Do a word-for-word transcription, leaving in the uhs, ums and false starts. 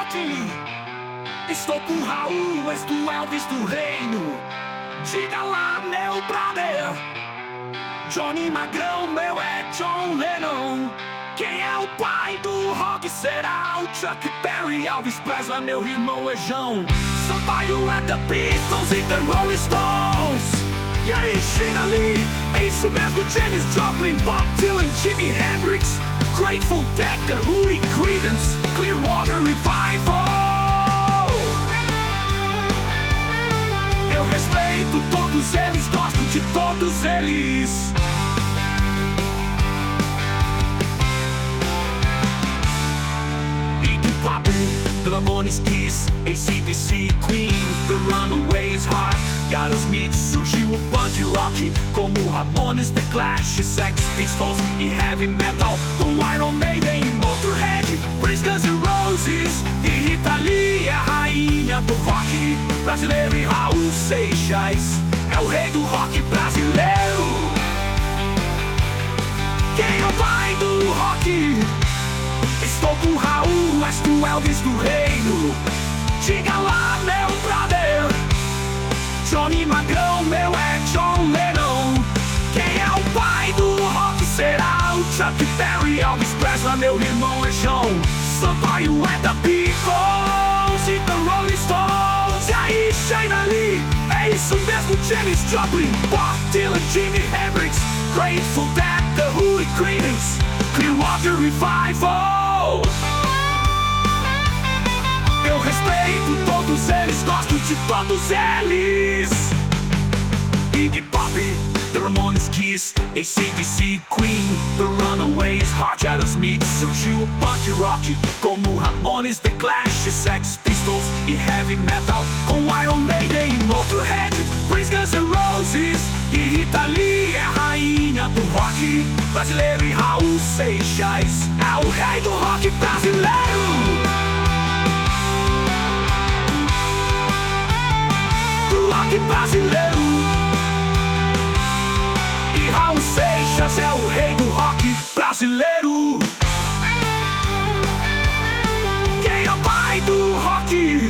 rock. Estou com Raul, és do Elvis do reino. Diga lá, meu brother. Johnny Magrão, meu é John Lennon. Quem é o pai do rock será o Chuck Berry. Elvis Presley, meu irmão é João. Sampaio é The Beatles e The Rolling Stones. E aí, Sheena Lee, é isso mesmo, Janis Joplin, Bob Dylan, Jimi Hendrix, Grateful Dead, The Who e Creedence, Clearwater Revival. Eu respeito todos eles, gosto de todos eles. Iggy Pop, The Ramones, Kiss, A C D C, Queen, The Runaways, Heart, Aerosmith, surgiu o punk rock como Ramones, The Clash, Sex Pistols e Heavy Metal com Iron Maiden, Motorhead, Prince, Guns N' Roses e Rita Lee é a rainha do rock brasileiro. E Raul Seixas é o rei do rock brasileiro. Quem é o pai do rock? Estou com Raul, és do Elvis do reino. Diga lá, meu brother. Johnny Magrão, meu é John Lennon. Quem é o pai do rock será o Chuck Berry. Elvis Presley, meu irmão é João. Sampaio é The Beatles e The Rolling Stones. E aí, Sheena Lee, é isso mesmo, Janis Joplin, Bob Dylan, Jimi Hendrix, Grateful Dead, The Who e Creedence, Clearwater Revival. Eu respeito todos eles, gosto de todos eles. Iggy Pop, The Ramones, Kiss, A C D C, Queen, The Runaways, Heart, Aerosmith, surgiu o punk rock como Ramones, The Clash, Sex Pistols e Heavy Metal com Iron Maiden, Motorhead, Prince, Guns N' Roses e Rita Lee é a rainha do rock brasileiro. E Raul Seixas é o rei do rock brasileiro. Rock brasileiro. E Raul Seixas é o rei do rock brasileiro. Quem é o pai do rock?